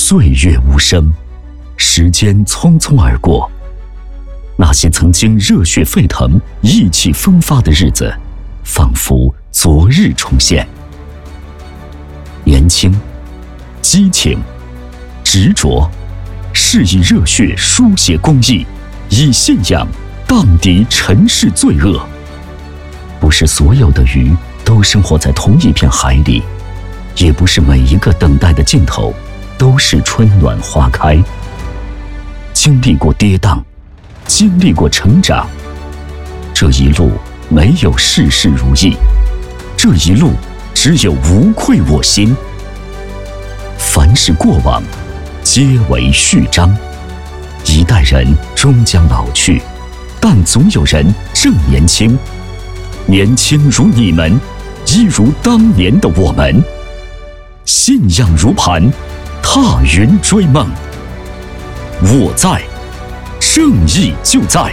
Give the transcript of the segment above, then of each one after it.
岁月无声，时间匆匆而过。那些曾经热血沸腾、意气风发的日子，仿佛昨日重现。年轻、激情、执着，是以热血书写公益，以信仰荡涤尘世罪恶。不是所有的鱼都生活在同一片海里，也不是每一个等待的尽头都是春暖花开。经历过跌宕，经历过成长，这一路没有事事如意，这一路只有无愧我心。凡是过往，皆为序章。一代人终将老去，但总有人正年轻。年轻如你们，一如当年的我们。信仰如磐，踏云追梦。我在，正义就在。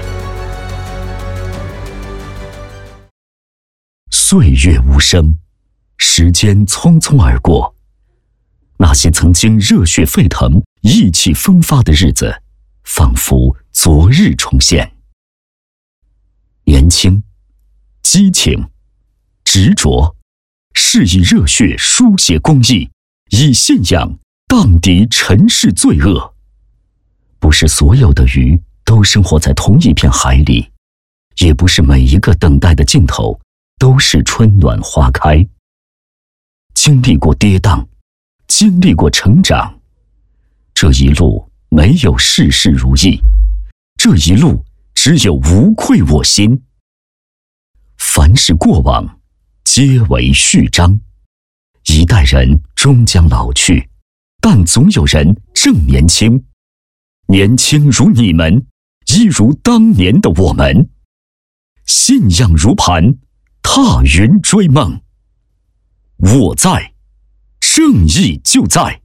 岁月无声，时间匆匆而过。那些曾经热血沸腾、意气风发的日子，仿佛昨日重现。年轻、激情、执着，是以热血书写公益，以信仰荡涤尘世罪恶。不是所有的鱼都生活在同一片海里，也不是每一个等待的尽头都是春暖花开。经历过跌宕，经历过成长，这一路没有事事如意，这一路只有无愧我心。凡是过往，皆为序章。一代人终将老去，但总有人正年轻。年轻如你们，一如当年的我们。信仰如磐，踏云追梦。我在，正义就在。